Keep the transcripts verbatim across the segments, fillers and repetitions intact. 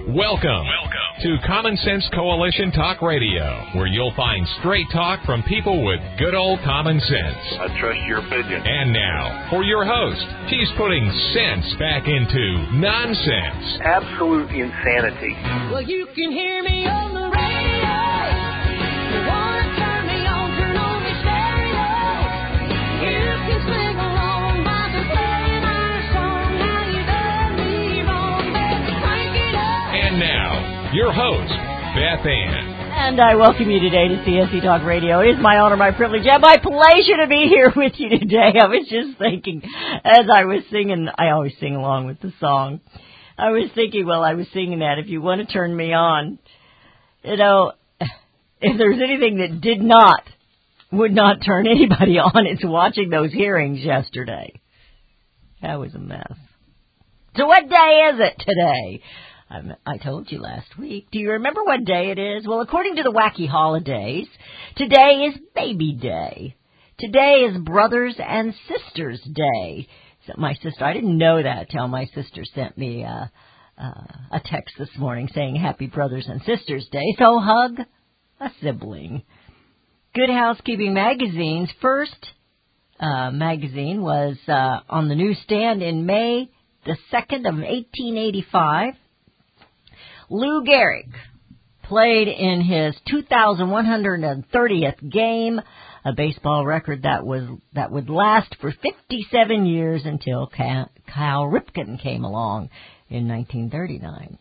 Welcome, Welcome to Common Sense Coalition Talk Radio, where you'll find straight talk from people with good old common sense. I trust your opinion. And now, for your host, she's putting sense back into nonsense. Absolute insanity. Well, you can hear me on the radio. You want to turn me on, turn on me stereo. You can sing along by the playing our song. How you done me wrong, baby, crank it up. And now, your host, Beth Ann. And I welcome you today to C S C Talk Radio. It is my honor, my privilege, and my pleasure to be here with you today. I was just thinking, as I was singing, I always sing along with the song. I was thinking while I was singing that, if you want to turn me on, you know, if there's anything that did not, would not turn anybody on, it's watching those hearings yesterday. That was a mess. So what day is it today? I'm, I told you last week. Do you remember what day it is? Well, according to the wacky holidays, today is Baby Day. Today is Brothers and Sisters Day. So my sister, I didn't know that till my sister sent me a, uh, a text this morning saying Happy Brothers and Sisters Day. So hug a sibling. Good Housekeeping Magazine's first uh, magazine was uh, on the newsstand in May the second of eighteen eighty-five. Lou Gehrig played in his two thousand one hundred thirtieth game, a baseball record that was that would last for fifty-seven years until Cal Ripken came along in nineteen thirty-nine.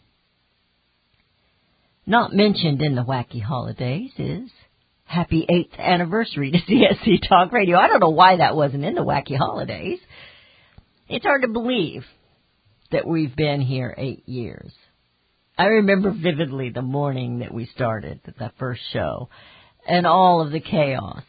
Not mentioned in the wacky holidays is happy eighth anniversary to C S C Talk Radio. I don't know why that wasn't in the wacky holidays. It's hard to believe that we've been here eight years. I remember vividly the morning that we started, the first show, and all of the chaos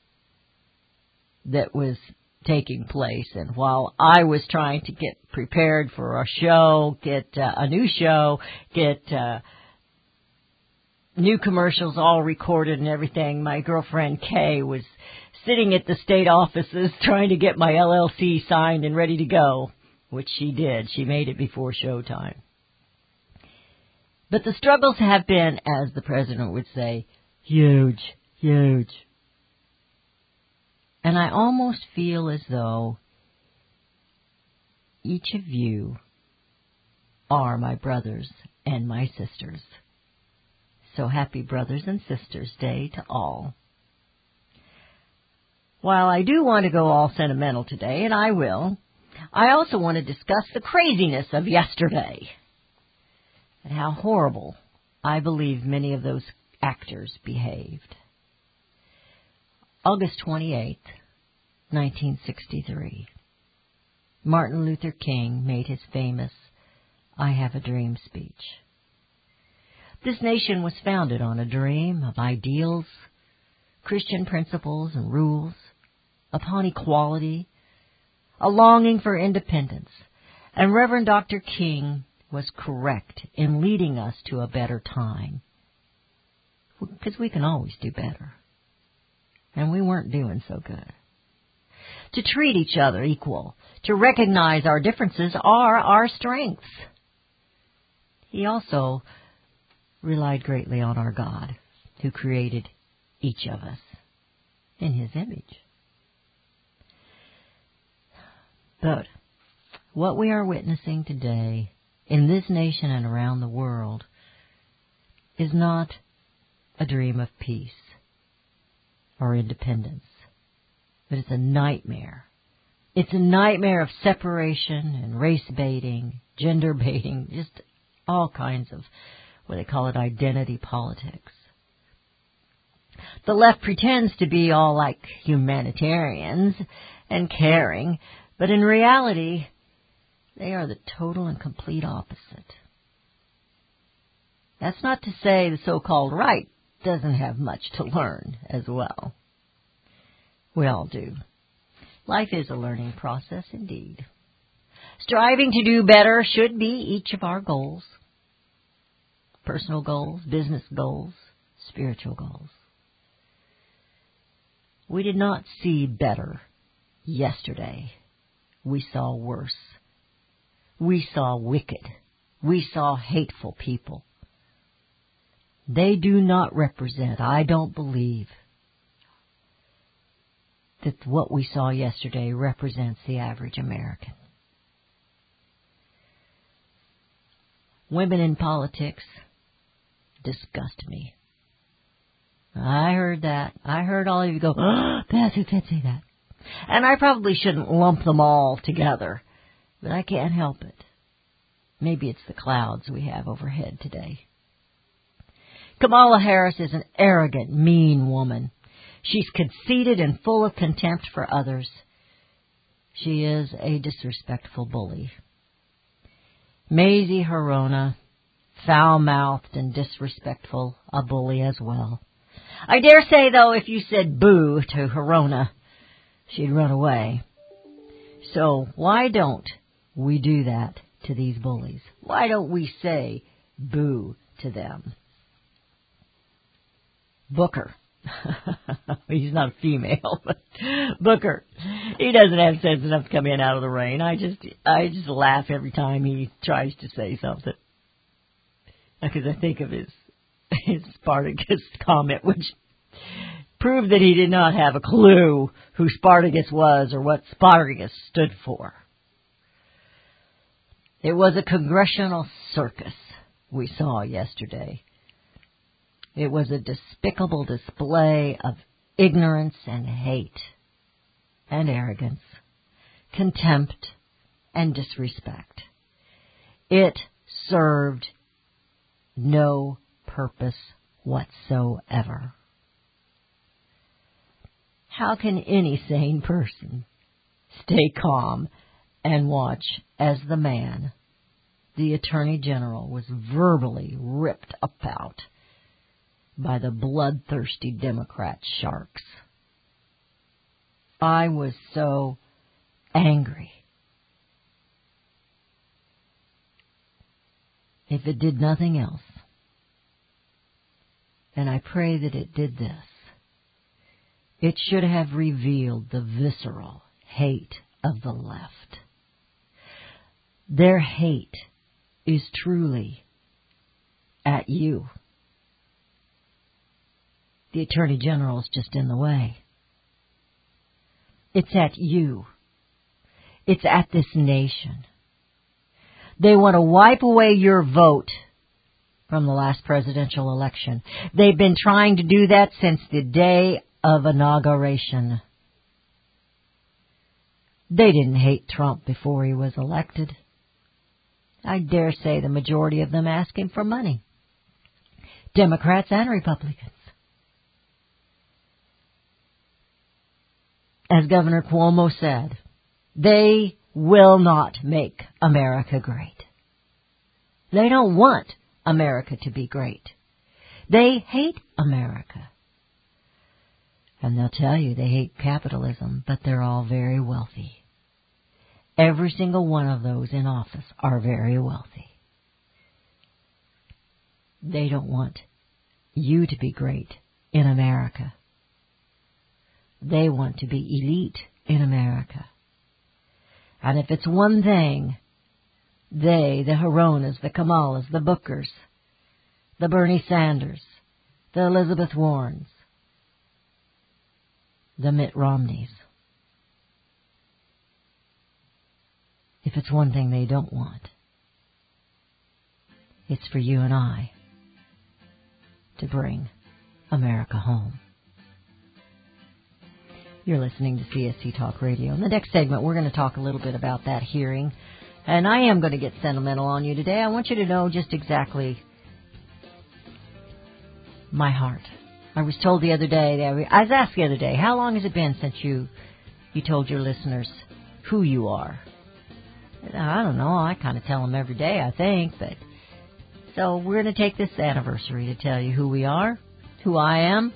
that was taking place. And while I was trying to get prepared for a show, get uh, a new show, get uh, new commercials all recorded and everything, my girlfriend Kay was sitting at the state offices trying to get my L L C signed and ready to go, which she did. She made it before showtime. But the struggles have been, as the president would say, huge, huge. And I almost feel as though each of you are my brothers and my sisters. So happy Brothers and Sisters Day to all. While I do want to go all sentimental today, and I will, I also want to discuss the craziness of yesterday. And how horrible I believe many of those actors behaved. August twenty-eighth, nineteen sixty-three. Martin Luther King made his famous I Have a Dream speech. This nation was founded on a dream of ideals, Christian principles and rules, upon equality, a longing for independence. And Reverend Doctor King was correct in leading us to a better time. Because we can always do better. And we weren't doing so good. To treat each other equal, to recognize our differences are our strengths. He also relied greatly on our God, who created each of us in His image. But what we are witnessing today in this nation and around the world is not a dream of peace or independence, but it's a nightmare. It's a nightmare of separation and race baiting, gender baiting, just all kinds of what they call it identity politics. The left pretends to be all like humanitarians and caring, but in reality, they are the total and complete opposite. That's not to say the so-called right doesn't have much to learn as well. We all do. Life is a learning process indeed. Striving to do better should be each of our goals. Personal goals, business goals, spiritual goals. We did not see better yesterday. We saw worse. We saw wicked we saw hateful people. They do not represent, I don't believe, that what we saw yesterday represents the average American. Women in politics disgust me. I heard that. I heard all of you go, oh, Beth, who can't say that? And I probably shouldn't lump them all together, but I can't help it. Maybe it's the clouds we have overhead today. Kamala Harris is an arrogant, mean woman. She's conceited and full of contempt for others. She is a disrespectful bully. Mazie Hirono, foul-mouthed and disrespectful, a bully as well. I dare say, though, if you said boo to Hirono, she'd run away. So why don't we do that to these bullies? Why don't we say boo to them? Booker. He's not a female, but Booker. He doesn't have sense enough to come in out of the rain. I just, I just laugh every time he tries to say something, because I think of his his Spartacus comment, which proved that he did not have a clue who Spartacus was or what Spartacus stood for. It was a congressional circus we saw yesterday. It was a despicable display of ignorance and hate and arrogance, contempt and disrespect. It served no purpose whatsoever. How can any sane person stay calm and watch as the man, the Attorney General, was verbally ripped about by the bloodthirsty Democrat sharks? I was so angry. If it did nothing else, and I pray that it did this, it should have revealed the visceral hate of the left. Their hate is truly at you. The Attorney General is just in the way. It's at you. It's at this nation. They want to wipe away your vote from the last presidential election. They've been trying to do that since the day of inauguration. They didn't hate Trump before he was elected. I dare say the majority of them asked him for money. Democrats and Republicans. As Governor Cuomo said, they will not make America great. They don't want America to be great. They hate America. And they'll tell you they hate capitalism, but they're all very wealthy. Every single one of those in office are very wealthy. They don't want you to be great in America. They want to be elite in America. And if it's one thing, they, the Hironos, the Kamalas, the Bookers, the Bernie Sanders, the Elizabeth Warrens, the Mitt Romneys, if it's one thing they don't want, it's for you and I to bring America home. You're listening to C S C Talk Radio. In the next segment, we're going to talk a little bit about that hearing. And I am going to get sentimental on you today. I want you to know just exactly my heart. I was told the other day, I was asked the other day, how long has it been since you you told your listeners who you are? I don't know. I kind of tell them every day, I think. But so we're going to take this anniversary to tell you who we are, who I am.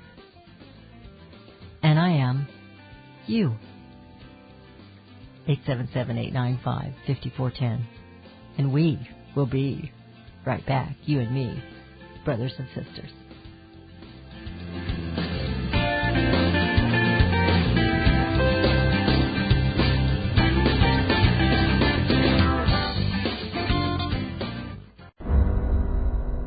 And I am you. eight seven seven, eight nine five, five four one zero. And we will be right back, you and me, brothers and sisters.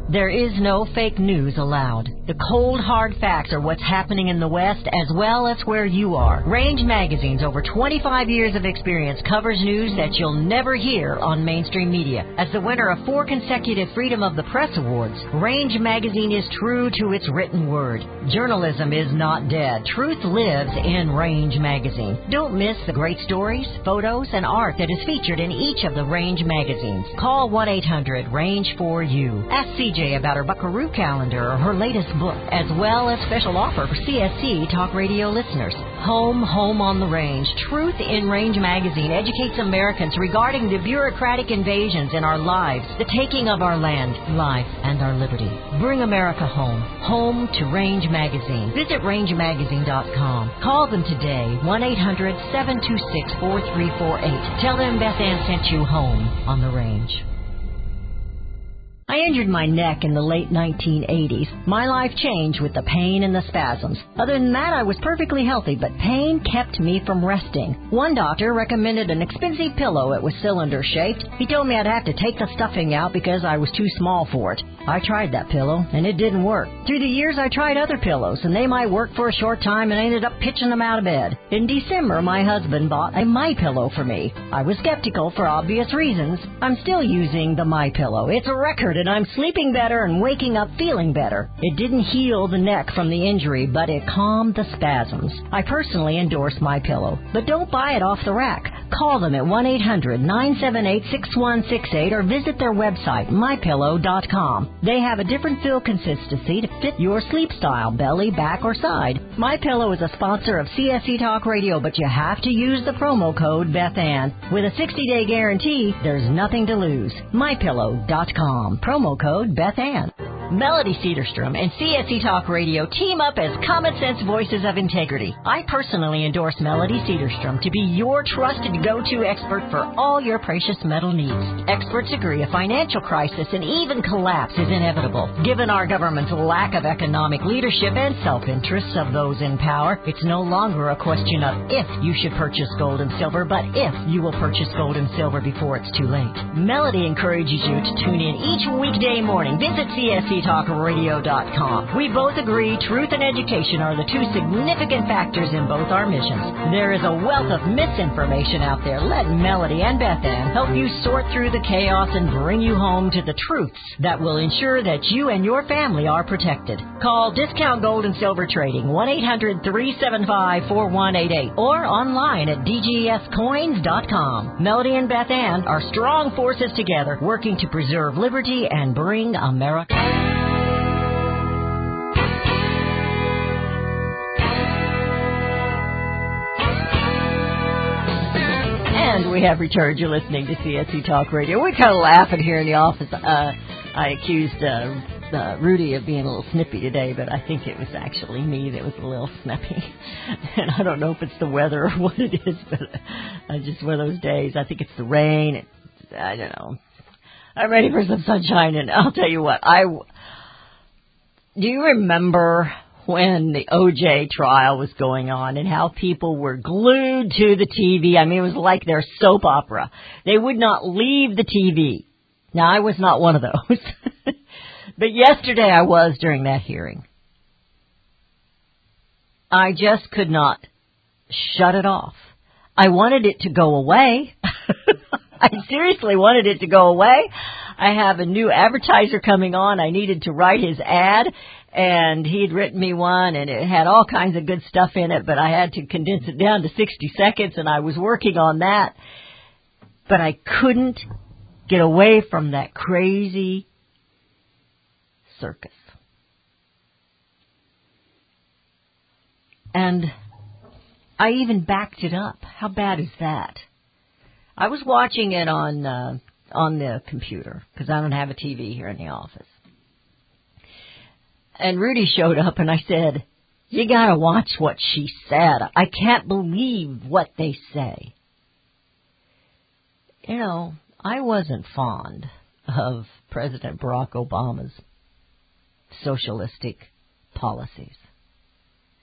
There is no fake news allowed. The cold, hard facts are what's happening in the West as well as where you are. Range Magazine's over twenty-five years of experience covers news that you'll never hear on mainstream media. As the winner of four consecutive Freedom of the Press Awards, Range Magazine is true to its written word. Journalism is not dead. Truth lives in Range Magazine. Don't miss the great stories, photos, and art that is featured in each of the Range magazines. Call one eight hundred range four U. Ask C J about her Buckaroo calendar or her latest book, as well as special offer for C S C Talk Radio listeners. Home, Home on the Range. Truth in Range Magazine educates Americans regarding the bureaucratic invasions in our lives, the taking of our land, life, and our liberty. Bring America home. Home to Range Magazine. Visit range magazine dot com. Call them today, one eight hundred seven two six four three four eight. Tell them Beth Ann sent you home on the Range. I injured my neck in the late nineteen eighties. My life changed with the pain and the spasms. Other than that, I was perfectly healthy, but pain kept me from resting. One doctor recommended an expensive pillow. It was cylinder-shaped. He told me I'd have to take the stuffing out because I was too small for it. I tried that pillow, and it didn't work. Through the years, I tried other pillows, and they might work for a short time, and I ended up pitching them out of bed. In December, my husband bought a MyPillow for me. I was skeptical for obvious reasons. I'm still using the MyPillow. It's a record, and I'm sleeping better and waking up feeling better. It didn't heal the neck from the injury, but it calmed the spasms. I personally endorse MyPillow, but don't buy it off the rack. Call them at one eight hundred nine seven eight six one six eight or visit their website, my pillow dot com. They have a different fill consistency to fit your sleep style, belly, back, or side. MyPillow is a sponsor of C S C Talk Radio, but you have to use the promo code Beth Ann. With a sixty-day guarantee, there's nothing to lose. my pillow dot com. Promo code Beth Ann. Melody Cedarstrom and C S C Talk Radio team up as common sense voices of integrity. I personally endorse Melody Cedarstrom to be your trusted go-to expert for all your precious metal needs. Experts agree a financial crisis and even collapse is inevitable. Given our government's lack of economic leadership and self-interest of those in power, it's no longer a question of if you should purchase gold and silver, but if you will purchase gold and silver before it's too late. Melody encourages you to tune in each weekday morning. Visit C S C Talk Radio dot com. We both agree truth and education are the two significant factors in both our missions. There is a wealth of misinformation out there. Let Melody and Beth Ann help you sort through the chaos and bring you home to the truths that will ensure that you and your family are protected. Call Discount Gold and Silver Trading, one eight hundred three seven five four one eight eight, or online at d g s coins dot com. Melody and Beth Ann are strong forces together, working to preserve liberty and bring America. And we have returned. You're listening to C S C Talk Radio. We're kind of laughing here in the office. Uh, I accused uh, uh, Rudy of being a little snippy today, but I think it was actually me that was a little snippy. And I don't know if it's the weather or what it is, but uh, just one of those days. I think it's the rain. It's, I don't know. I'm ready for some sunshine, and I'll tell you what. I do you remember when the O J trial was going on and how people were glued to the T V? I mean, it was like their soap opera. They would not leave the T V. Now, I was not one of those. But yesterday I was during that hearing. I just could not shut it off. I wanted it to go away. I seriously wanted it to go away. I have a new advertiser coming on. I needed to write his ad, and he'd written me one, and it had all kinds of good stuff in it, but I had to condense it down to sixty seconds, and I was working on that. But I couldn't get away from that crazy circus. And I even backed it up. How bad is that? I was watching it on uh, on the computer because I don't have a T V here in the office. And Rudy showed up and I said, "You got to watch what she said. I can't believe what they say." You know, I wasn't fond of President Barack Obama's socialistic policies.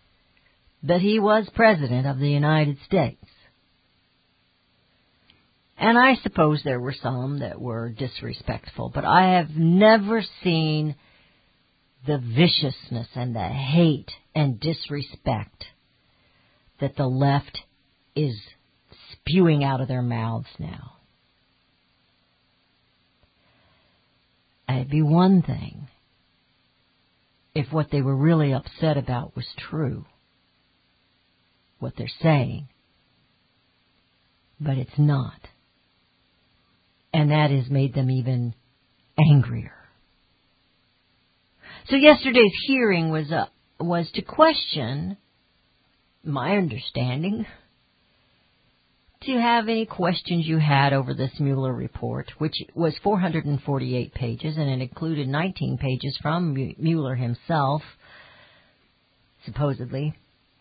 But he was president of the United States. And I suppose there were some that were disrespectful, but I have never seen the viciousness and the hate and disrespect that the left is spewing out of their mouths now. It'd be one thing if what they were really upset about was true, what they're saying, but it's not. And that has made them even angrier. So yesterday's hearing was uh, was to question, my understanding, to have any questions you had over this Mueller report, which was four hundred forty-eight pages, and it included nineteen pages from Mueller himself, supposedly.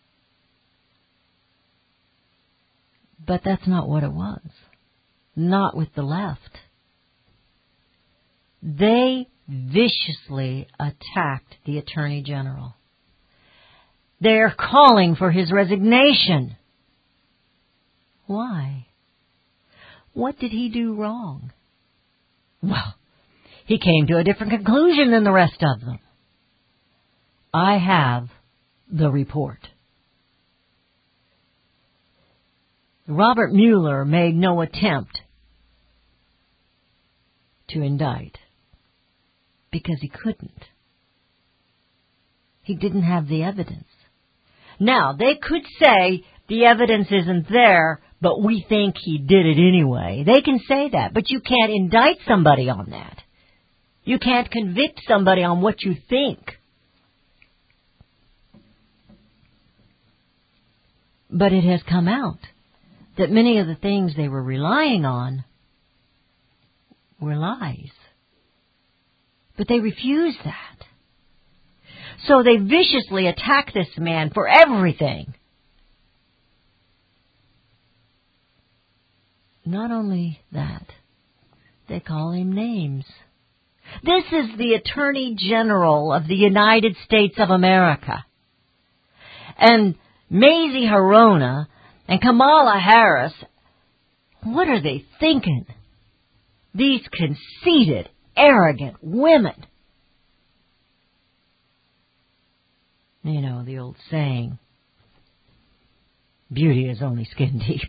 But that's not what it was. Not with the left. They viciously attacked the Attorney General. They're calling for his resignation. Why? What did he do wrong? Well, he came to a different conclusion than the rest of them. I have the report. Robert Mueller made no attempt to indict because he couldn't. He didn't have the evidence. Now, they could say the evidence isn't there, but we think he did it anyway. They can say that, but you can't indict somebody on that. You can't convict somebody on what you think. But it has come out that many of the things they were relying on were lies. But they refused that. So they viciously attack this man for everything. Not only that, they call him names. This is the Attorney General of the United States of America. And Mazie Hirono and Kamala Harris, what are they thinking? These conceited, arrogant women. You know, the old saying, beauty is only skin deep.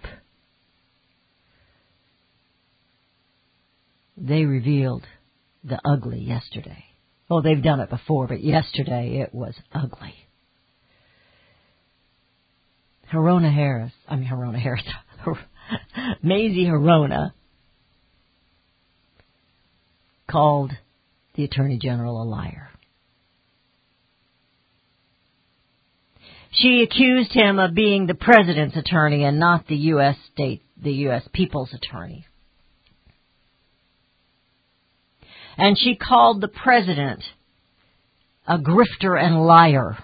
They revealed the ugly yesterday. Well, they've done it before, but yesterday it was ugly. Hirono Harris, I mean Hirono Harris, Mazie Hirono called the Attorney General a liar. She accused him of being the President's attorney and not the U S state, the U S People's attorney. And she called the President a grifter and liar.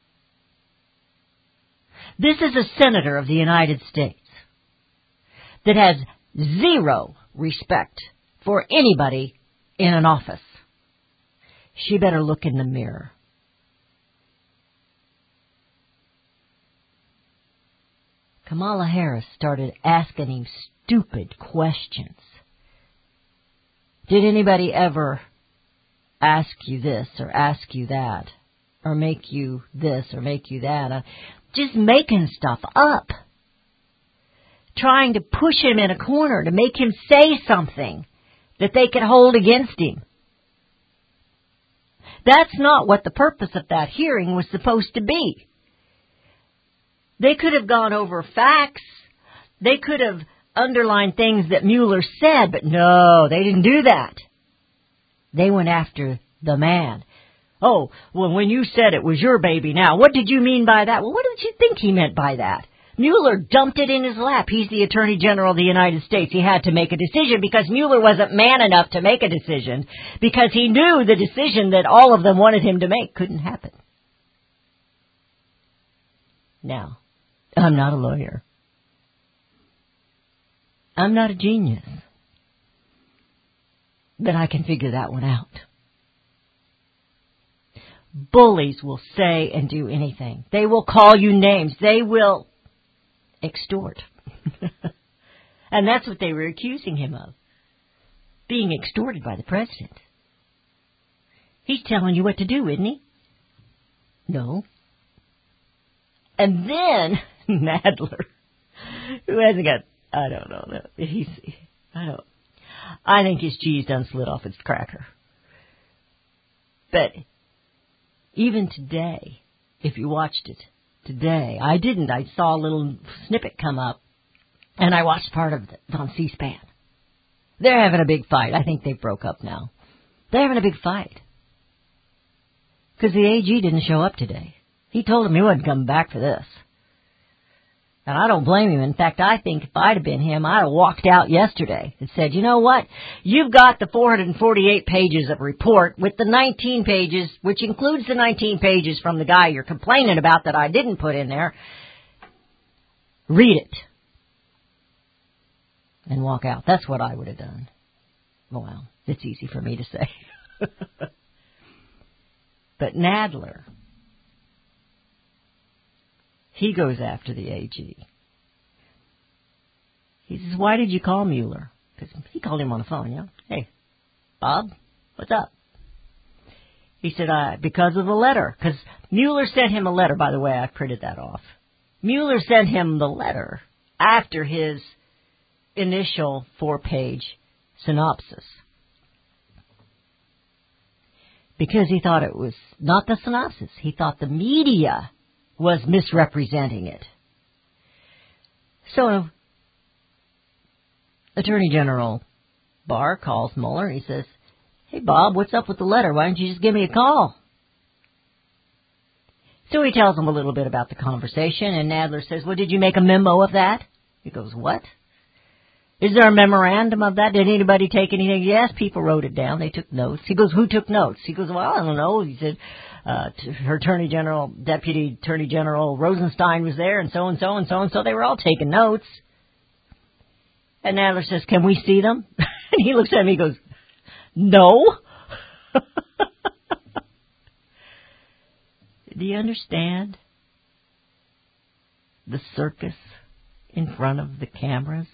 This is a senator of the United States that has zero respect for anybody in an office. She better look in the mirror. Kamala Harris started asking him stupid questions. Did anybody ever ask you this or ask you that or make you this or make you that? Uh, just making stuff up. Trying to push him in a corner to make him say something that they could hold against him. That's not what the purpose of that hearing was supposed to be. They could have gone over facts. They could have underlined things that Mueller said, but no, they didn't do that. They went after the man. Oh, well, when you said it was your baby now, what did you mean by that? Well, what did you think he meant by that? Mueller dumped it in his lap. He's the Attorney General of the United States. He had to make a decision because Mueller wasn't man enough to make a decision because he knew the decision that all of them wanted him to make couldn't happen. Now, I'm not a lawyer. I'm not a genius. But I can figure that one out. Bullies will say and do anything. They will call you names. They will extort. And that's what they were accusing him of, being extorted by the president. He's telling you what to do, isn't he? No. And then Nadler, who hasn't got, I don't know, he's, I don't, I think his cheese done slid off its cracker. But even today, if you watched it today, I didn't. I saw a little snippet come up, and I watched part of it on C-SPAN. They're having a big fight. I think they broke up now. They're having a big fight. Because the A G didn't show up today. He told him he wasn't coming back for this. And I don't blame him. In fact, I think if I'd have been him, I'd have walked out yesterday and said, you know what? You've got the four hundred forty-eight pages of report with the nineteen pages, which includes the nineteen pages from the guy you're complaining about that I didn't put in there. Read it. And walk out. That's what I would have done. Well, it's easy for me to say. But Nadler, he goes after the A G. He says, why did you call Mueller? Because he called him on the phone, yeah. Hey, Bob, what's up? He said, uh, because of the letter. Because Mueller sent him a letter. By the way, I printed that off. Mueller sent him the letter after his initial four-page synopsis. Because he thought it was not the synopsis. He thought the media was misrepresenting it. So, Attorney General Barr calls Mueller and he says, hey, Bob, what's up with the letter? Why don't you just give me a call? So he tells him a little bit about the conversation, and Nadler says, well, did you make a memo of that? He goes, what? Is there a memorandum of that? Did anybody take anything? Yes, people wrote it down. They took notes. He goes, who took notes? He goes, well, I don't know. He said, uh, her Attorney General, Deputy Attorney General Rosenstein was there, and so-and-so, and so-and-so. They were all taking notes. And Nadler says, can we see them? And he looks at me and goes, no. Do you understand the circus in front of the cameras?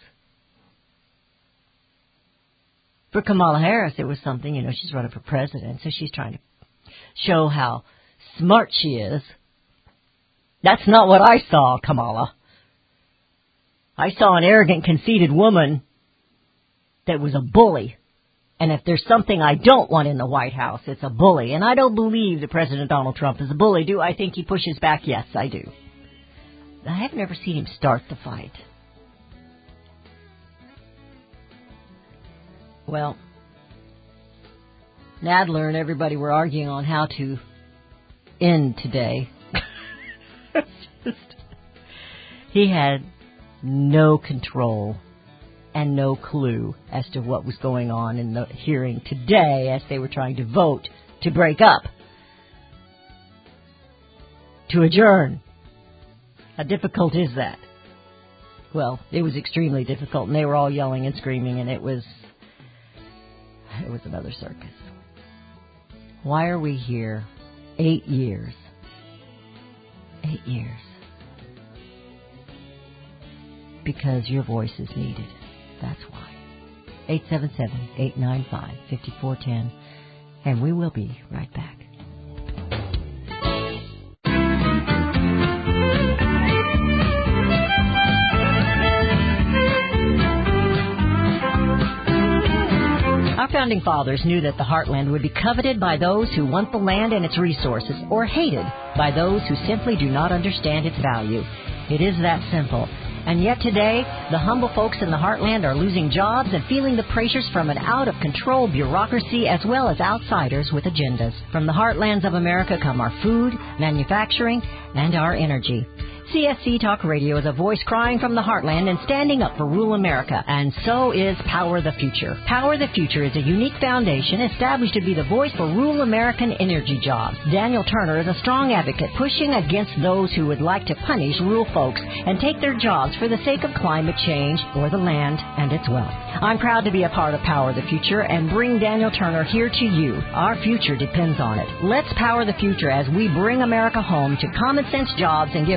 For Kamala Harris, it was something, you know, she's running for president, so she's trying to show how smart she is. That's not what I saw, Kamala. I saw an arrogant, conceited woman that was a bully. And if there's something I don't want in the White House, it's a bully. And I don't believe that President Donald Trump is a bully. Do I think he pushes back? Yes, I do. I have never seen him start the fight. Well, Nadler and everybody were arguing on how to end today. Just, he had no control and no clue as to what was going on in the hearing today as they were trying to vote to break up, to adjourn. How difficult is that? Well, it was extremely difficult, and they were all yelling and screaming, and it was... It was another circus. Why are we here? Eight years. Eight years. Because your voice is needed. That's why. eight seven seven, eight nine five, five four one zero. And we will be right back. Our founding fathers knew that the heartland would be coveted by those who want the land and its resources, or hated by those who simply do not understand its value. It is that simple. And yet today, the humble folks in the heartland are losing jobs and feeling the pressures from an out-of-control bureaucracy as well as outsiders with agendas. From the heartlands of America come our food, manufacturing, and our energy. C S C Talk Radio is a voice crying from the heartland and standing up for rural America. And so is Power the Future. Power the Future is a unique foundation established to be the voice for rural American energy jobs. Daniel Turner is a strong advocate pushing against those who would like to punish rural folks and take their jobs for the sake of climate change or the land and its wealth. I'm proud to be a part of Power the Future and bring Daniel Turner here to you. Our future depends on it. Let's power the future as we bring America home to common sense jobs and give our rural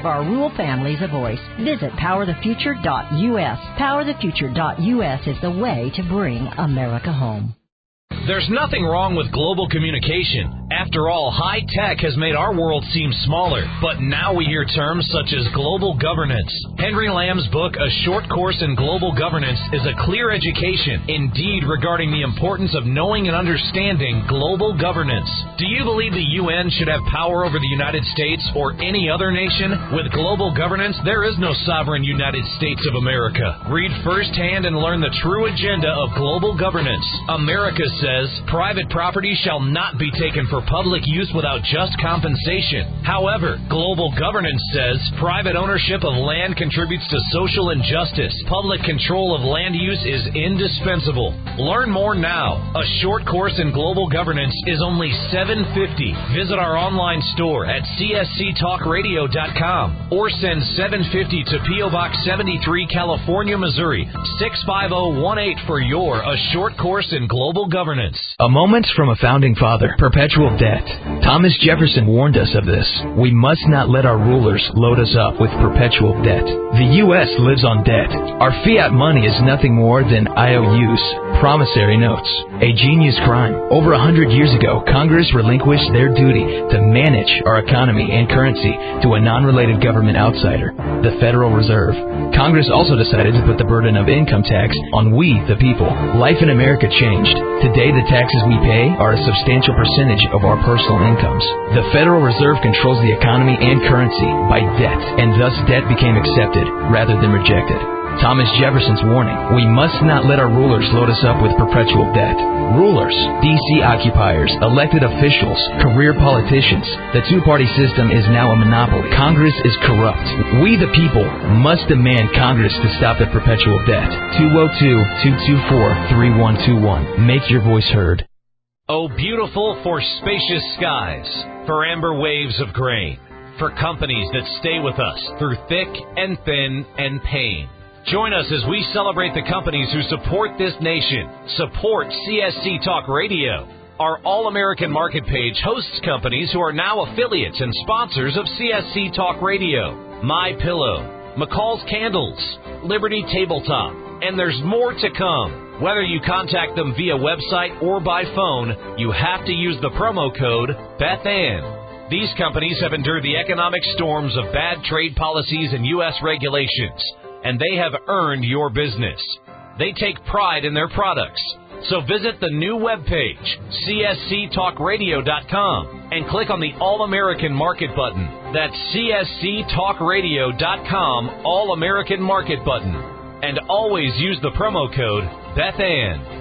individual families a voice. Visit power the future dot U S. power the future dot U S is the way to bring America home. There's nothing wrong with global communication. After all, high tech has made our world seem smaller, but now we hear terms such as global governance. Henry Lamb's book, A Short Course in Global Governance, is a clear education, indeed, regarding the importance of knowing and understanding global governance. Do you believe the U N should have power over the United States or any other nation? With global governance, there is no sovereign United States of America. Read firsthand and learn the true agenda of global governance. America says private property shall not be taken for public use without just compensation. However, global governance says private ownership of land contributes to social injustice. Public control of land use is indispensable. Learn more now. A Short Course in Global Governance is only seven dollars and fifty cents. Visit our online store at c s c talk radio dot com or send seven dollars and fifty cents to P O Box seventy-three, California, Missouri, six five zero one eight for your A Short Course in Global Governance. A moment from a founding father. Perpetual debt. Thomas Jefferson warned us of this. We must not let our rulers load us up with perpetual debt. The U S lives on debt. Our fiat money is nothing more than I O Us, promissory notes. A genius crime. Over a hundred years ago, Congress relinquished their duty to manage our economy and currency to a non-related government outsider, the Federal Reserve. Congress also decided to put the burden of income tax on we, the people. Life in America changed. Today, the taxes we pay are a substantial percentage of our personal incomes. The Federal Reserve controls the economy and currency by debt, and thus debt became accepted rather than rejected. Thomas Jefferson's warning: we must not let our rulers load us up with perpetual debt. Rulers, D C occupiers, elected officials, career politicians. The two-party system is now a monopoly. Congress is corrupt. We, the people, must demand Congress to stop the perpetual debt. two oh two, two two four, three one two one. Make your voice heard. Oh, beautiful for spacious skies, for amber waves of grain, for companies that stay with us through thick and thin and pain. Join us as we celebrate the companies who support this nation. Support C S C Talk Radio. Our All-American Market page hosts companies who are now affiliates and sponsors of C S C Talk Radio. My Pillow, McCall's Candles, Liberty Tabletop, and there's more to come. Whether you contact them via website or by phone, you have to use the promo code BethAnn. These companies have endured the economic storms of bad trade policies and U S regulations, and they have earned your business. They take pride in their products. So visit the new webpage, c s c talk radio dot com, and click on the All-American Market button. That's c s c talk radio dot com, All-American Market button. And always use the promo code BethAnn.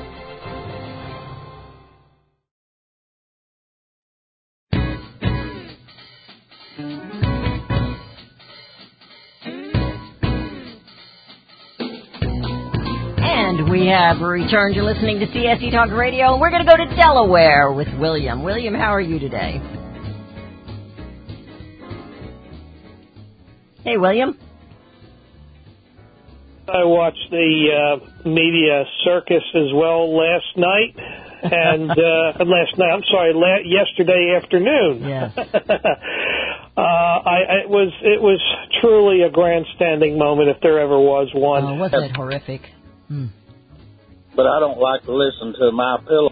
And we have returned. You're listening to C S C Talk Radio, and we're going to go to Delaware with William. William, how are you today? Hey, William. I watched the uh, media circus as well last night, and uh, last night. I'm sorry, la- yesterday afternoon. Yes. uh, I, it was it was truly a grandstanding moment, if there ever was one. Oh, wasn't it horrific? Hmm. But I don't like to listen to My Pillow.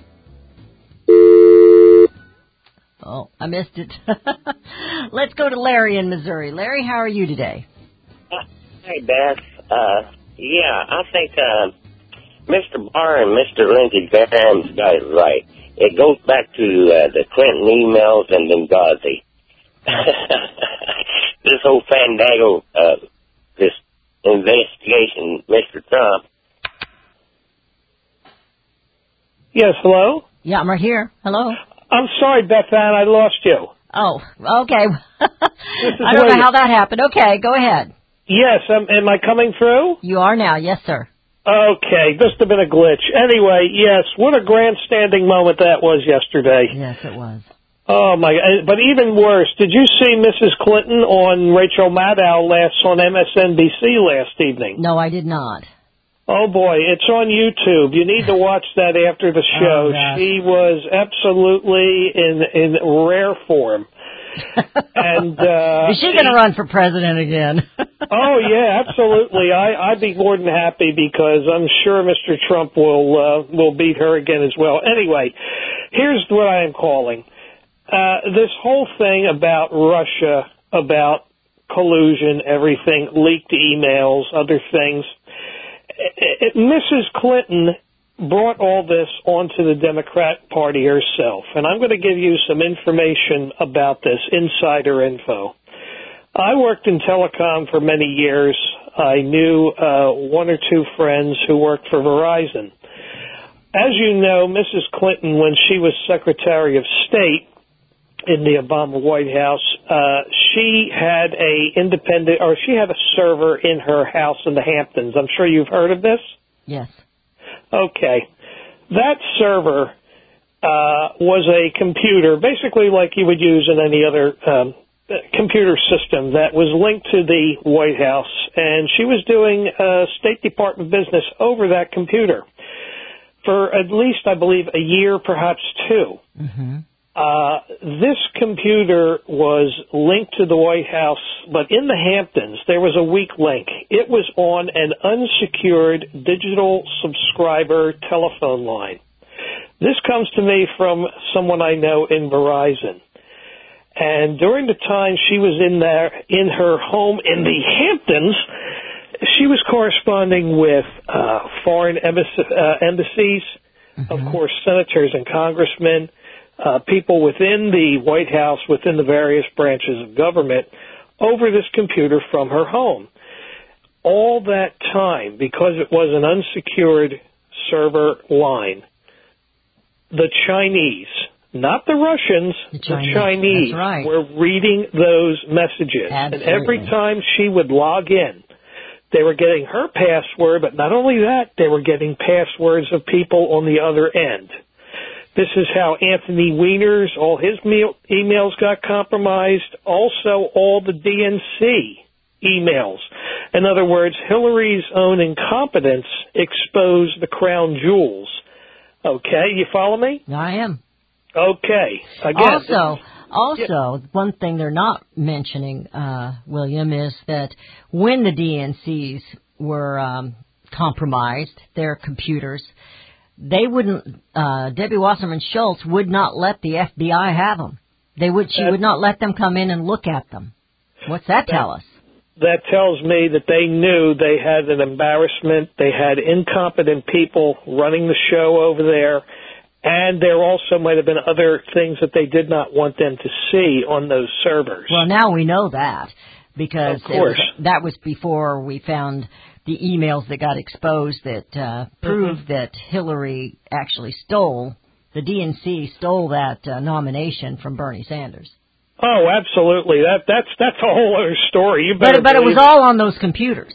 Oh, I missed it. Let's go to Larry in Missouri. Larry, how are you today? Hey, Beth. Uh, yeah, I think uh, Mister Barr and Mister Lindsey Graham's got it right. It goes back to uh, the Clinton emails and Benghazi. This whole fandango, uh, this investigation, Mister Trump. Yes, hello? Yeah, I'm right here. Hello? I'm sorry, Beth Ann, I lost you. Oh, okay. I don't know how that happened. Okay, go ahead. Yes, um, am I coming through? You are now. Yes, sir. Okay, must have been a glitch. Anyway, yes, what a grandstanding moment that was yesterday. Yes, it was. Oh, my God. But even worse, did you see Missus Clinton on Rachel Maddow last on M S N B C last evening? No, I did not. Oh, boy, it's on YouTube. You need to watch that after the show. Oh, she was absolutely in in rare form. And uh, is she going to run for president again? Oh, yeah, absolutely. I, I'd be more than happy because I'm sure Mister Trump will uh, will beat her again as well. Anyway, here's what I am calling. Uh, this whole thing about Russia, about collusion, everything, leaked emails, other things. It, it, Missus Clinton brought all this onto the Democrat Party herself, and I'm going to give you some information about this, insider info. I worked in telecom for many years. I knew uh, one or two friends who worked for Verizon. As you know, Missus Clinton, when she was Secretary of State in the Obama White House, uh, she had a independent, or she had a server in her house in the Hamptons. I'm sure you've heard of this? Yes. Okay. That server uh, was a computer, basically like you would use in any other um, computer system that was linked to the White House, and she was doing uh, State Department business over that computer for at least, I believe, a year, perhaps two. Mm-hmm. Uh, this computer was linked to the White House, but in the Hamptons, there was a weak link. It was on an unsecured digital subscriber telephone line. This comes to me from someone I know in Verizon. And during the time she was in there, in her home in the Hamptons, she was corresponding with uh, foreign embassy, uh, embassies, mm-hmm. of course, senators and congressmen, Uh, people within the White House, within the various branches of government, over this computer from her home. All that time, because it was an unsecured server line, the Chinese, not the Russians, the Chinese, the Chinese That's right. were reading those messages. Absolutely. And every time she would log in, they were getting her password, but not only that, they were getting passwords of people on the other end. This is how Anthony Weiner's, all his mail, emails got compromised. Also, all the D N C emails. In other words, Hillary's own incompetence exposed the crown jewels. Okay, you follow me? I am. Okay. Again, also, also, one thing they're not mentioning, uh, William, is that when the D N Cs were um, compromised, their computers, they wouldn't, uh, Debbie Wasserman Schultz would not let the F B I have them. They would, she that, would not let them come in and look at them. What's that, that tell us? That tells me that they knew they had an embarrassment. They had incompetent people running the show over there. And there also might have been other things that they did not want them to see on those servers. Well, now we know that because of course. It was, that was before we found the emails that got exposed that uh, proved mm-hmm. that Hillary actually stole, the D N C stole that uh, nomination from Bernie Sanders. Oh, absolutely. That that's that's a whole other story. You better but but it was it. all on those computers.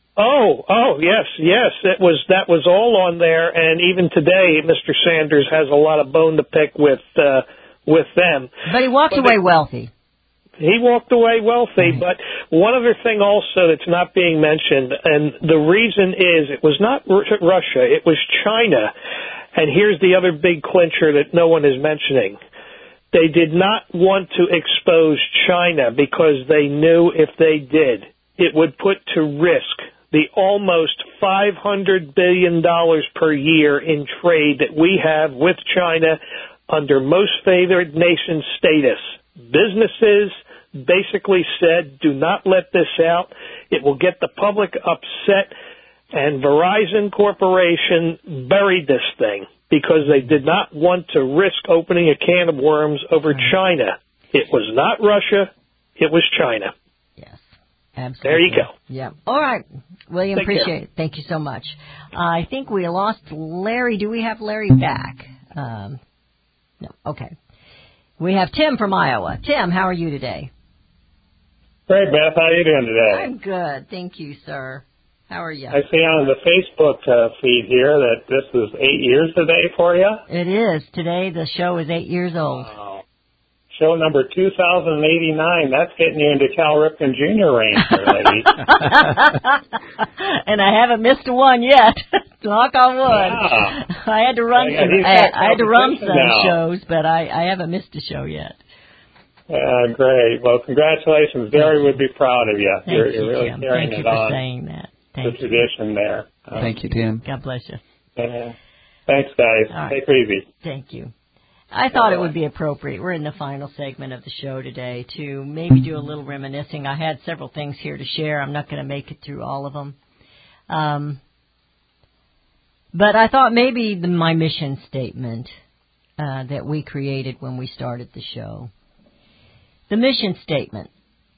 Oh, oh, yes, yes. It was that was all on there, and even today, Mister Sanders has a lot of bone to pick with uh, with them. But he walked but away they, wealthy. He walked away wealthy, right. But one other thing also that's not being mentioned, and the reason is it was not Russia, it was China. And here's the other big clincher that no one is mentioning. They did not want to expose China because they knew if they did, it would put to risk the almost five hundred billion dollars per year in trade that we have with China under most favored nation status. Businesses basically said, do not let this out. It will get the public upset. And Verizon Corporation buried this thing because they did not want to risk opening a can of worms over China. It was not Russia. It was China. Yes, absolutely. There you go. Yeah. All right, William, Take appreciate care. it. Thank you so much. Uh, I think we lost Larry. Do we have Larry back? Um, no. Okay. We have Tim from Iowa. Tim, how are you today? Great, Beth. How are you doing today? I'm good. Thank you, sir. How are you? I see on the Facebook uh, feed here that this is eight years today for you. It is. Today the show is eight years old. Wow. Show number two thousand eighty-nine. That's getting you into Cal Ripken Junior range there, lady. And I haven't missed one yet. Knock on wood. Yeah. I had to run yeah, some, he's I, got I had to run some now. shows, but I, I haven't missed a show yet. Uh, great. Well, congratulations. Gary would be proud of you. Thank You're, you, you're really Tim. carrying Thank it you for on. saying that. Thank the you. tradition there. Um, Thank you, Tim. God bless you. Uh, thanks, guys. All right. Take it easy. Thank you. I thought it would be appropriate. We're in the final segment of the show today to maybe do a little reminiscing. I had several things here to share. I'm not going to make it through all of them. Um, but I thought maybe the, my mission statement uh, that we created when we started the show. The mission statement.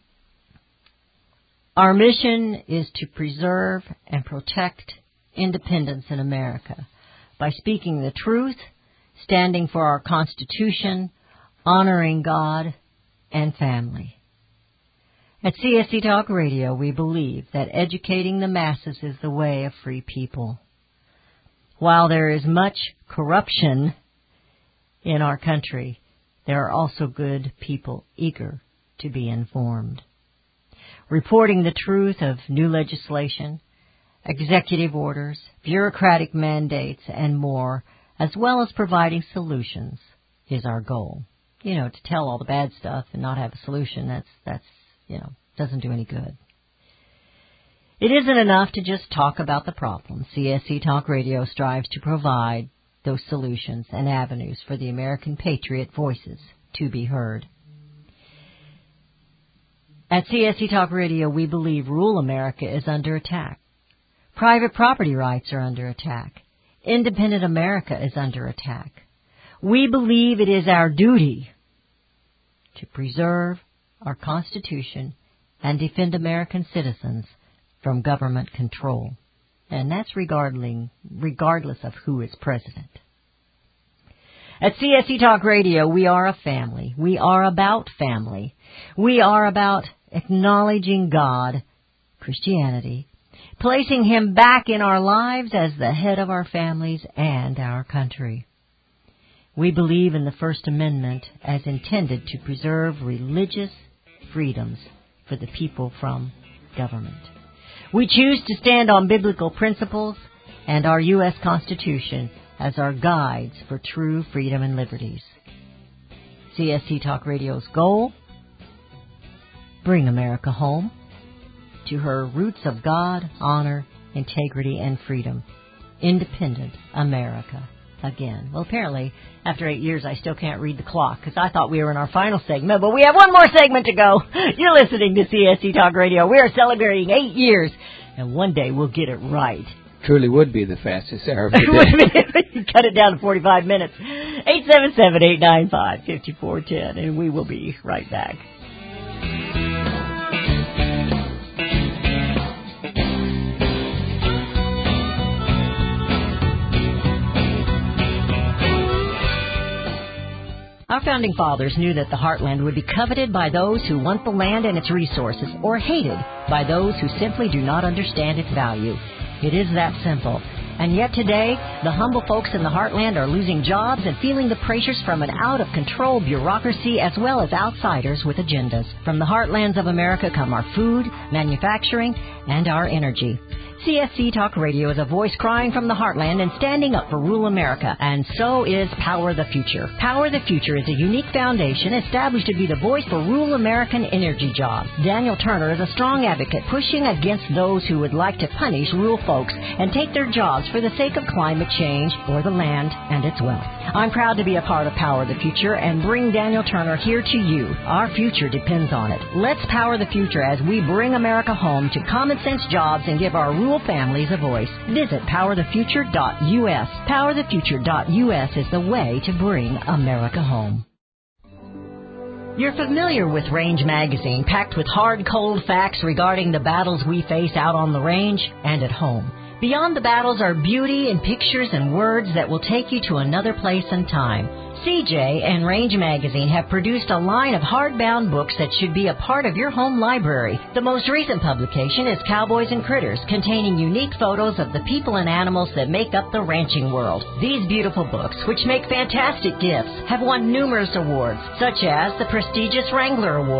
Our mission is to preserve and protect independence in America by speaking the truth, standing for our Constitution, honoring God and family. At C S C Talk Radio, we believe that educating the masses is the way of free people. While there is much corruption in our country, there are also good people eager to be informed. Reporting the truth of new legislation, executive orders, bureaucratic mandates, and more, as well as providing solutions, is our goal. You know, to tell all the bad stuff and not have a solution, that's, that's, you know, doesn't do any good. It isn't enough to just talk about the problem. C S C Talk Radio strives to provide those solutions and avenues for the American patriot voices to be heard. At C S C Talk Radio, we believe rural America is under attack. Private property rights are under attack. Independent America is under attack. We believe it is our duty to preserve our Constitution and defend American citizens from government control. And that's regarding, regardless of who is president. At C S C Talk Radio, we are a family. We are about family. We are about acknowledging God, Christianity, placing Him back in our lives as the head of our families and our country. We believe in the First Amendment as intended to preserve religious freedoms for the people from government. We choose to stand on biblical principles and our U S Constitution as our guides for true freedom and liberties. C S C Talk Radio's goal: bring America home to her roots of God, honor, integrity, and freedom. Independent America again. Well, apparently, after eight years, I still can't read the clock because I thought we were in our final segment, but we have one more segment to go. You're listening to C S C Talk Radio. We are celebrating eight years, and one day we'll get it right. Truly would be the fastest hour of the day. Cut it down to forty-five minutes. eight seven seven, eight nine five, five four one zero, and we will be right back. Our founding fathers knew that the heartland would be coveted by those who want the land and its resources, or hated by those who simply do not understand its value. It is that simple. And yet today, the humble folks in the heartland are losing jobs and feeling the pressures from an out-of-control bureaucracy as well as outsiders with agendas. From the heartlands of America come our food, manufacturing, and our energy. C S C Talk Radio is a voice crying from the heartland and standing up for rural America, and so is Power the Future. Power the Future is a unique foundation established to be the voice for rural American energy jobs. Daniel Turner is a strong advocate pushing against those who would like to punish rural folks and take their jobs for the sake of climate change or the land and its wealth. I'm proud to be a part of Power the Future and bring Daniel Turner here to you. Our future depends on it. Let's power the future as we bring America home to common sense jobs and give our rural families a voice. Visit power the future dot U S. power the future dot U S is the way to bring America home. You're familiar with Range Magazine, packed with hard, cold facts regarding the battles we face out on the range and at home. Beyond the battles are beauty and pictures and words that will take you to another place and time. C J and Range Magazine have produced a line of hardbound books that should be a part of your home library. The most recent publication is Cowboys and Critters, containing unique photos of the people and animals that make up the ranching world. These beautiful books, which make fantastic gifts, have won numerous awards, such as the prestigious Wrangler Award,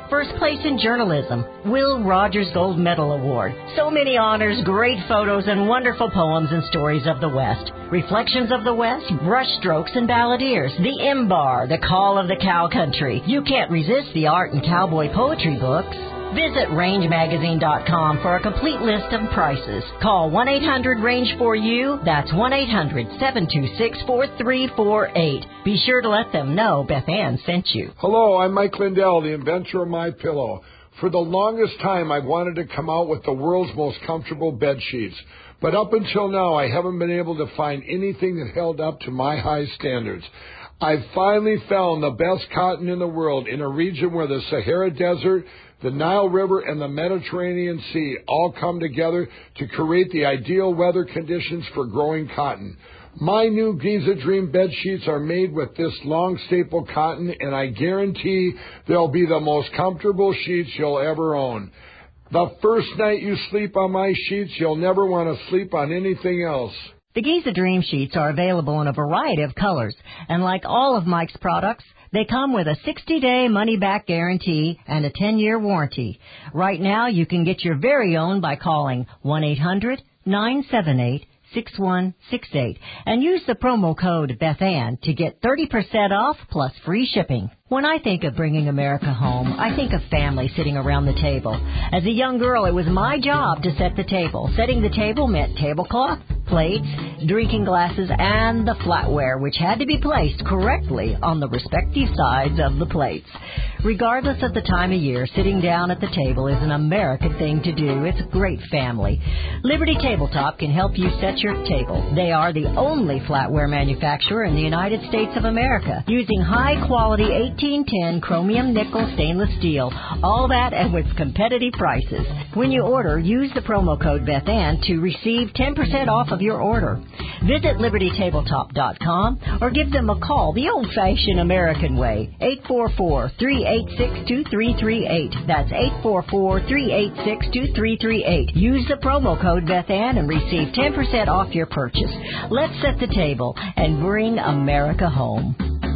First place in journalism, Will Rogers Gold Medal Award. So many honors, great photos, and wonderful poems and stories of the West. Reflections of the West, brushstrokes and balladeers. The M-Bar, the Call of the Cow Country. You can't resist the art and cowboy poetry books. Visit range magazine dot com for a complete list of prices. Call one eight hundred range four U. That's one eight hundred seven two six four three four eight. Be sure to let them know Beth Ann sent you. Hello, I'm Mike Lindell, the inventor of MyPillow. For the longest time, I've wanted to come out with the world's most comfortable bed sheets. But up until now, I haven't been able to find anything that held up to my high standards. I've finally found the best cotton in the world in a region where the Sahara Desert, the Nile River, and the Mediterranean Sea all come together to create the ideal weather conditions for growing cotton. My new Giza Dream bed sheets are made with this long staple cotton, and I guarantee they'll be the most comfortable sheets you'll ever own. The first night you sleep on my sheets, you'll never want to sleep on anything else. The Giza Dream Sheets are available in a variety of colors, and like all of Mike's products, they come with a sixty-day money-back guarantee and a ten-year warranty. Right now, you can get your very own by calling one eight hundred nine seven eight six one six eight and use the promo code BethAnn to get thirty percent off plus free shipping. When I think of bringing America home, I think of family sitting around the table. As a young girl, it was my job to set the table. Setting the table meant tablecloth, plates, drinking glasses, and the flatware, which had to be placed correctly on the respective sides of the plates. Regardless of the time of year, sitting down at the table is an American thing to do. It's a great family. Liberty Tabletop can help you set your table. They are the only flatware manufacturer in the United States of America, using high-quality eighteen ten chromium nickel stainless steel. All that and with competitive prices. When you order, use the promo code BethAnn to receive ten percent off of your order. Visit liberty tabletop dot com or give them a call the old-fashioned American way, eight four four, three eight six, two three three eight. That's eight four four, three eight six, two three three eight. Use the promo code BethAnn and receive ten percent off your purchase. Let's set the table and bring America home.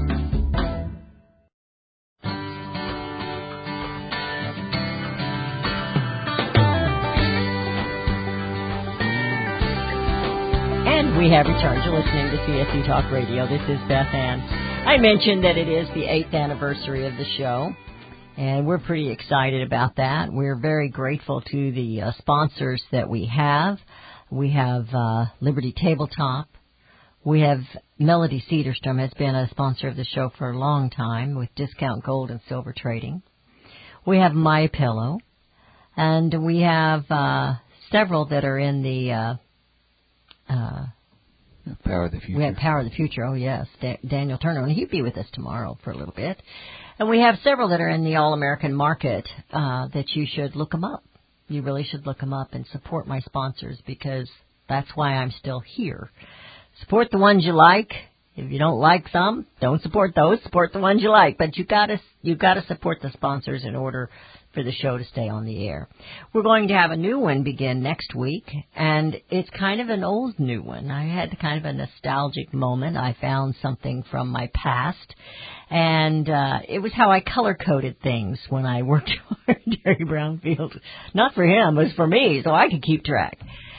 We have returned. You're listening to C S C Talk Radio. This is Beth Ann. I mentioned that it is the eighth anniversary of the show, and we're pretty excited about that. We're very grateful to the uh, sponsors that we have. We have uh, Liberty Tabletop. We have Melody Cedarstrom has been a sponsor of the show for a long time with Discount Gold and Silver Trading. We have MyPillow, and we have uh, several that are in the uh, uh, Power of the Future. We have Power of the Future, oh yes, da- Daniel Turner, and he'll be with us tomorrow for a little bit. And we have several that are in the All-American market uh, that you should look them up. You really should look them up and support my sponsors because that's why I'm still here. Support the ones you like. If you don't like some, don't support those. Support the ones you like. But you gotta you gotta support the sponsors in order for the show to stay on the air. We're going to have a new one begin next week, and it's kind of an old new one. I had kind of a nostalgic moment. I found something from my past, and uh, it was how I color-coded things when I worked for Jerry Brownfield. Not for him, it was for me, so I could keep track.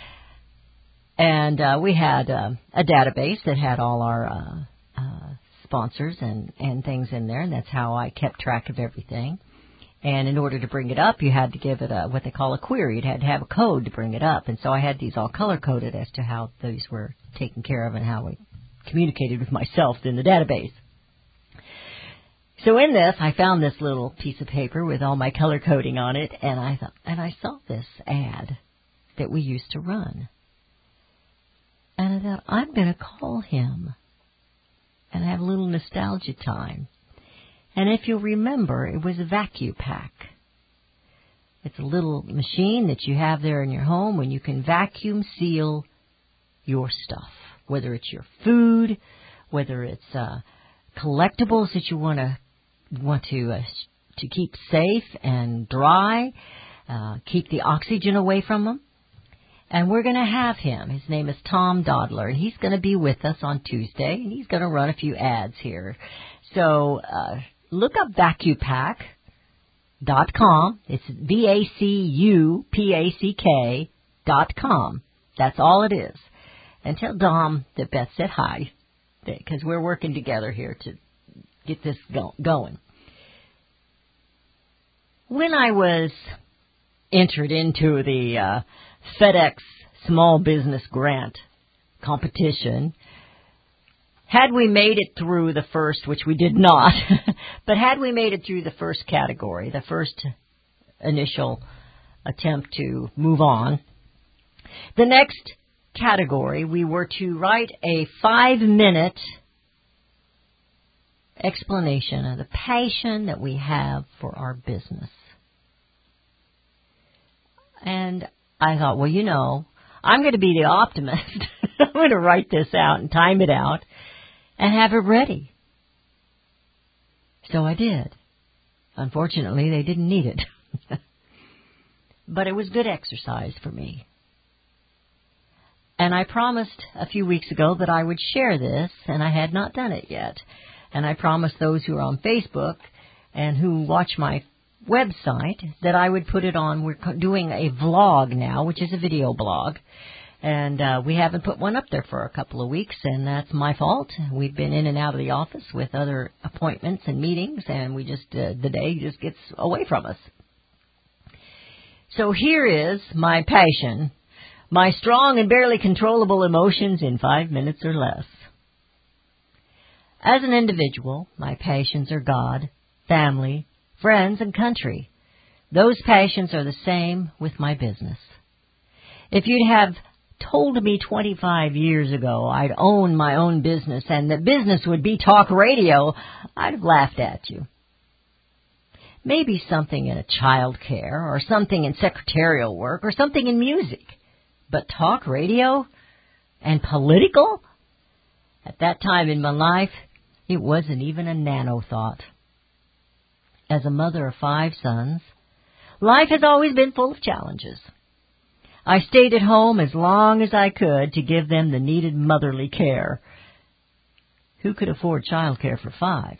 And uh, we had uh, a database that had all our uh, uh, sponsors and, and things in there, and that's how I kept track of everything. And in order to bring it up, you had to give it a, what they call a query. You'd had to have a code to bring it up. And so I had these all color-coded as to how these were taken care of and how I communicated with myself in the database. So in this, I found this little piece of paper with all my color coding on it, and I thought, and I saw this ad that we used to run. And I thought, I'm going to call him and have a little nostalgia time. And if you'll remember, it was a VacuPak. It's a little machine that you have there in your home when you can vacuum seal your stuff, whether it's your food, whether it's uh, collectibles that you want to want to uh, to keep safe and dry, uh, keep the oxygen away from them. And we're going to have him. His name is Tom Dodler, and he's going to be with us on Tuesday, and he's going to run a few ads here. So uh, look up VacuPak, dot com. It's V A C U P A C K dot com. That's all it is. And tell Dom that Beth said hi, because we're working together here to get this go- going. When I was entered into the uh, FedEx Small Business Grant competition, had we made it through the first, which we did not, but had we made it through the first category, the first initial attempt to move on, the next category, we were to write a five-minute explanation of the passion that we have for our business. And I thought, well, you know, I'm going to be the optimist. I'm going to write this out and time it out and have it ready. So I did. Unfortunately, they didn't need it. But it was good exercise for me. And I promised a few weeks ago that I would share this, and I had not done it yet. And I promised those who are on Facebook and who watch my website that I would put it on. We're doing a vlog now, which is a video blog. And uh, we haven't put one up there for a couple of weeks, and that's my fault. We've been in and out of the office with other appointments and meetings, and we just uh, the day just gets away from us. So here is my passion, my strong and barely controllable emotions in five minutes or less. As an individual, my passions are God, family, friends, and country. Those passions are the same with my business. If you'd have told me twenty-five years ago I'd own my own business and that business would be talk radio, I'd have laughed at you. Maybe something in a child care or something in secretarial work or something in music. But talk radio and political? At that time in my life, it wasn't even a nano thought. As a mother of five sons, life has always been full of challenges. I stayed at home as long as I could to give them the needed motherly care. Who could afford child care for five?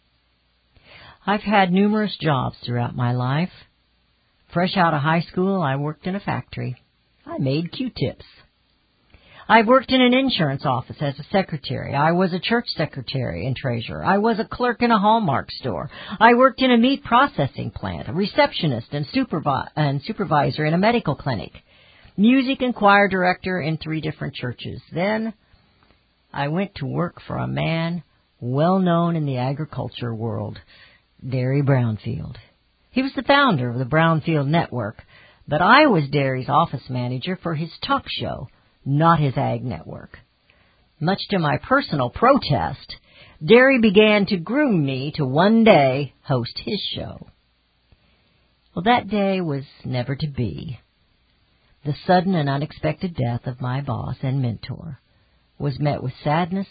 I've had numerous jobs throughout my life. Fresh out of high school, I worked in a factory. I made Q-tips. I worked in an insurance office as a secretary. I was a church secretary and treasurer. I was a clerk in a Hallmark store. I worked in a meat processing plant, a receptionist and, supervi- and supervisor in a medical clinic, music and choir director in three different churches. Then I went to work for a man well known in the agriculture world, Derry Brownfield. He was the founder of the Brownfield Network, but I was Derry's office manager for his talk show, not his ag network. Much to my personal protest, Derry began to groom me to one day host his show. Well, that day was never to be. The sudden and unexpected death of my boss and mentor was met with sadness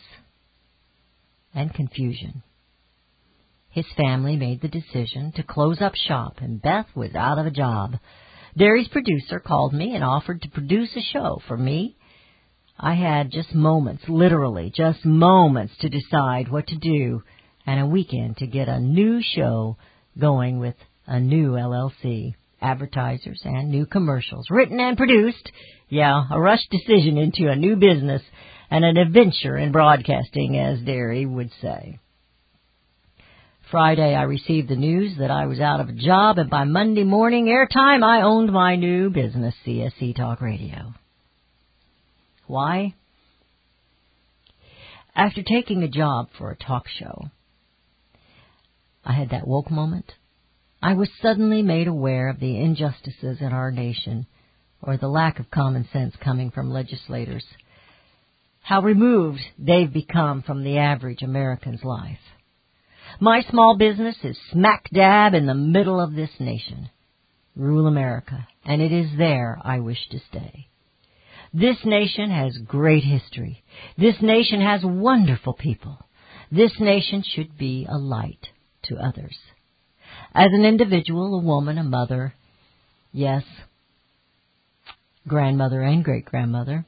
and confusion. His family made the decision to close up shop, and Beth was out of a job. Derry's producer called me and offered to produce a show for me. I had just moments, literally just moments, to decide what to do, and a weekend to get a new show going with a new L L C, advertisers, and new commercials, written and produced. Yeah, a rushed decision into a new business and an adventure in broadcasting, as Derry would say. Friday, I received the news that I was out of a job, and by Monday morning, airtime, I owned my new business, C S C Talk Radio. Why? After taking a job for a talk show, I had that woke moment. I was suddenly made aware of the injustices in our nation, or the lack of common sense coming from legislators, how removed they've become from the average American's life. My small business is smack dab in the middle of this nation, rural America, and it is there I wish to stay. This nation has great history. This nation has wonderful people. This nation should be a light to others. As an individual, a woman, a mother, yes, grandmother and great-grandmother,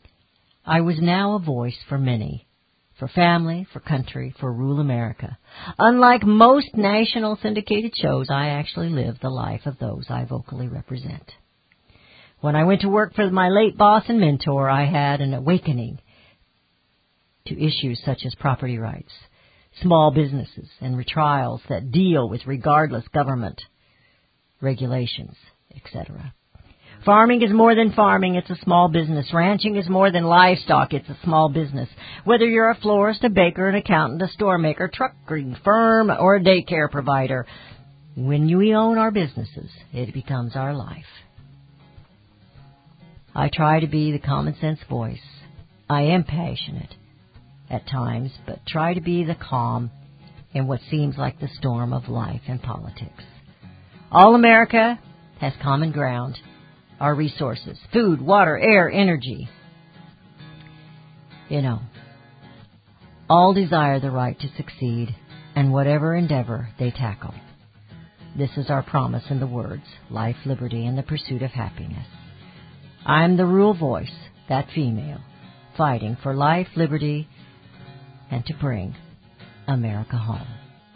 I was now a voice for many, for family, for country, for rural America. Unlike most national syndicated shows, I actually live the life of those I vocally represent. When I went to work for my late boss and mentor, I had an awakening to issues such as property rights, small businesses, and retrials that deal with regardless government regulations, et cetera. Farming is more than farming, it's a small business. Ranching is more than livestock, it's a small business. Whether you're a florist, a baker, an accountant, a store maker, trucking firm, or a daycare provider, when we own our businesses, it becomes our life. I try to be the common sense voice. I am passionate at times, but try to be the calm in what seems like the storm of life and politics. All America has common ground. Our resources, food, water, air, energy. You know, all desire the right to succeed, and whatever endeavor they tackle. This is our promise in the words, life, liberty, and the pursuit of happiness. I am the rural voice, that female, fighting for life, liberty, and to bring America home.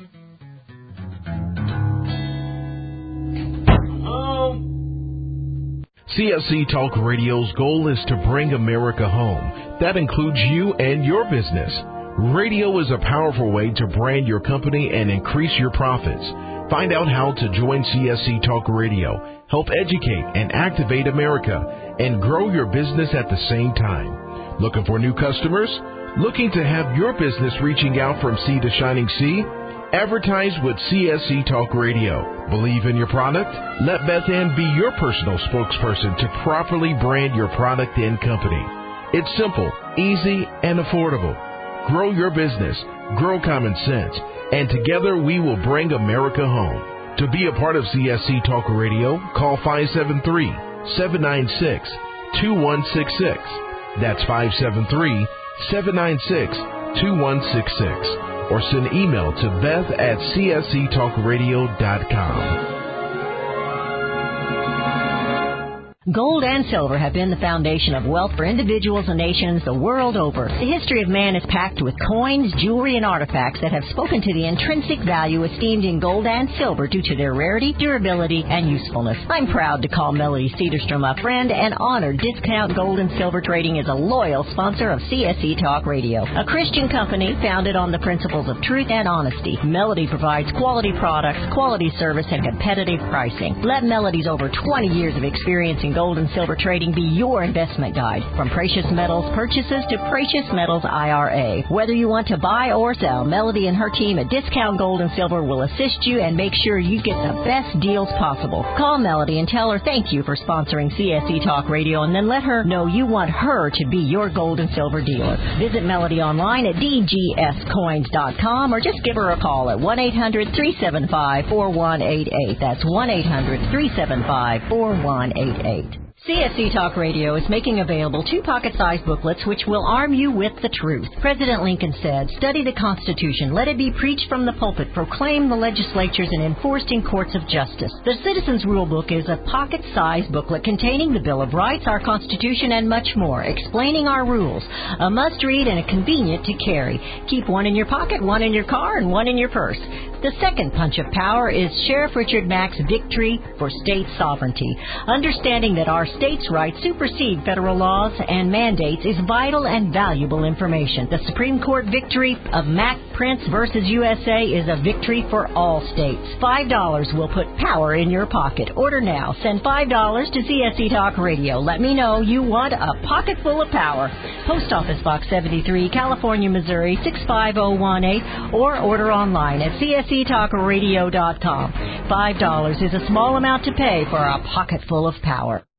C S C Talk Radio's goal is to bring America home. That includes you and your business. Radio is a powerful way to brand your company and increase your profits. Find out how to join C S C Talk Radio, help educate and activate America, and grow your business at the same time. Looking for new customers? Looking to have your business reaching out from sea to shining sea? Advertise with C S C Talk Radio. Believe in your product? Let Beth Ann be your personal spokesperson to properly brand your product and company. It's simple, easy, and affordable. Grow your business, grow common sense, and together we will bring America home. To be a part of C S C Talk Radio, call five seven three, seven nine six, two one six six. That's five seven three, seven nine six, two one six six. Or send email to beth at c s c talk radio dot com. Gold and silver have been the foundation of wealth for individuals and nations the world over. The history of man is packed with coins, jewelry, and artifacts that have spoken to the intrinsic value esteemed in gold and silver due to their rarity, durability, and usefulness. I'm proud to call Melody Cedarstrom a friend and honor Discount Gold and Silver Trading as a loyal sponsor of C S C Talk Radio, a Christian company founded on the principles of truth and honesty. Melody provides quality products, quality service, and competitive pricing. Let Melody's over twenty years of experience in gold and silver trading be your investment guide. From precious metals purchases to precious metals I R A. Whether you want to buy or sell, Melody and her team at Discount Gold and Silver will assist you and make sure you get the best deals possible. Call Melody and tell her thank you for sponsoring C S C Talk Radio, and then let her know you want her to be your gold and silver dealer. Visit Melody online at d g s coins dot com or just give her a call at one eight hundred, three seven five, four one eight eight. That's one eight hundred, three seven five, four one eight eight. C S C Talk Radio is making available two pocket-sized booklets which will arm you with the truth. President Lincoln said, "Study the Constitution. Let it be preached from the pulpit, proclaimed the legislatures, and enforced in courts of justice." The Citizens Rule Book is a pocket-sized booklet containing the Bill of Rights, our Constitution, and much more, explaining our rules. A must-read and a convenient to carry. Keep one in your pocket, one in your car, and one in your purse. The second punch of power is Sheriff Richard Mack's Victory for State Sovereignty. Understanding that our states' rights supersede federal laws and mandates is vital and valuable information. The Supreme Court victory of Mack Prince versus U S A is a victory for all states. Five dollars will put power in your pocket. Order now. Send five dollars to C S C Talk Radio. Let me know you want a pocket full of power. Post Office Box seventy-three, California, Missouri, six five zero one eight, or order online at c s c talk radio dot com. Five dollars is a small amount to pay for a pocket full of power.